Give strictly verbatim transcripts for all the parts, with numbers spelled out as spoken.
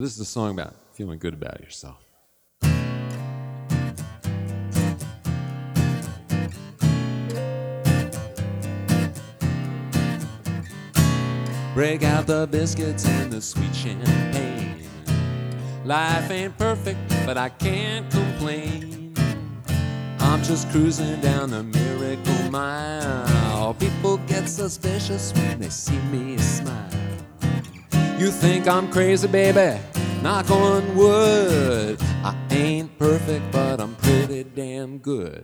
This is a song about feeling good about yourself. Break out the biscuits and the sweet champagne. Life ain't perfect, but I can't complain. I'm just cruising down the Miracle Mile. People get suspicious when they see me smile. You think I'm crazy, baby? Knock on wood. I ain't perfect, but I'm pretty damn good.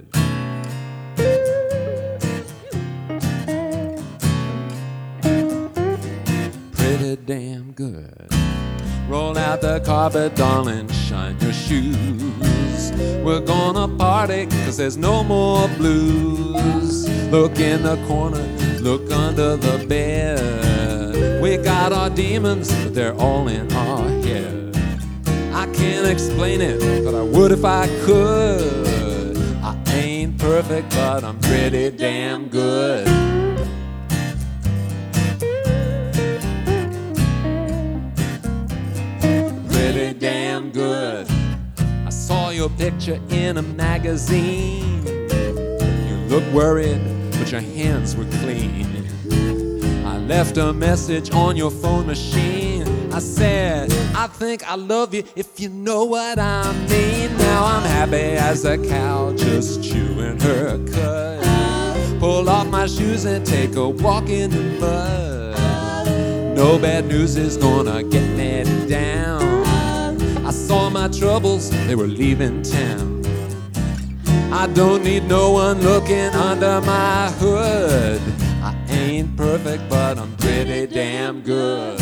Pretty damn good. Roll out the carpet, darling, shine your shoes. We're gonna party, cause there's no more blues. Look in the corner, look under the bed. We got our demons, but they're all in our head. I can't explain it, but I would if I could. I ain't perfect, but I'm pretty damn good. Pretty damn good. I saw your picture in a magazine. You look worried, but your hands were clean. I left a message on your phone machine. I said, I think I love you, if you know what I mean. Now I'm happy as a cow just chewing her cud. Pull off my shoes and take a walk in the mud. No bad news is gonna get me down. I saw my troubles, they were leaving town. I don't need no one looking under my hood. I ain't perfect, but I'm pretty damn good.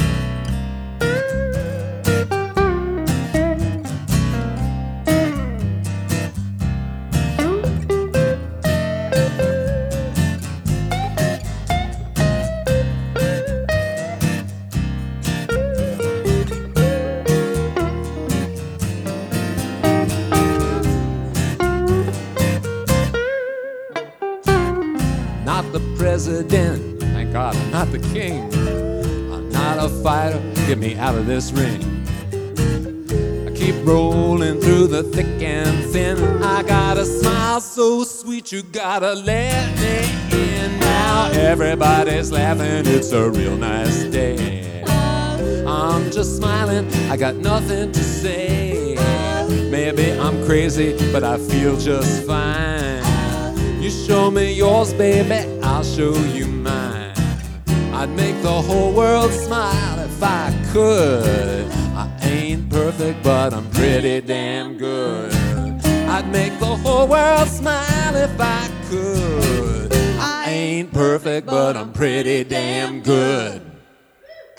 Not the president, thank God I'm not the king. I'm not a fighter, get me out of this ring. I keep rolling through the thick and thin. I got a smile so sweet, you gotta let me in. Now everybody's laughing, it's a real nice day. I'm just smiling, I got nothing to say. Maybe I'm crazy, but I feel just fine. You show me yours, baby, I'll show you mine. I'd make the whole world smile if I could. I ain't perfect, but I'm pretty damn good. I'd make the whole world smile if I could. I ain't perfect, but I'm pretty damn good.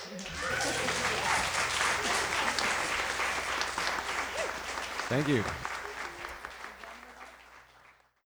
Thank you.